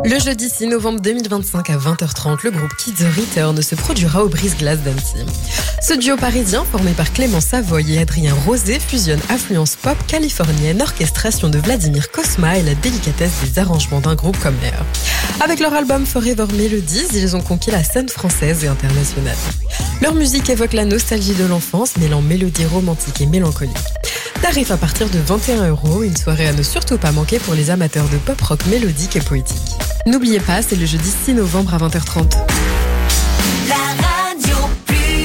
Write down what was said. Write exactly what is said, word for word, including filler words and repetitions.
Le jeudi six novembre deux mille vingt-cinq à vingt heures trente, le groupe Kids Return se produira au Brise-Glace d'Annecy. Ce duo parisien, formé par Clément Savoy et Adrien Rosé, fusionne influence pop californienne, orchestration de Vladimir Cosma et la délicatesse des arrangements d'un groupe comme Air. Avec leur album Forever Melodies, ils ont conquis la scène française et internationale. Leur musique évoque la nostalgie de l'enfance, mêlant mélodie romantique et mélancolique. Tarif à partir de vingt et un euros, une soirée à ne surtout pas manquer pour les amateurs de pop-rock mélodique et poétique. N'oubliez pas, c'est le jeudi six novembre à vingt heures trente.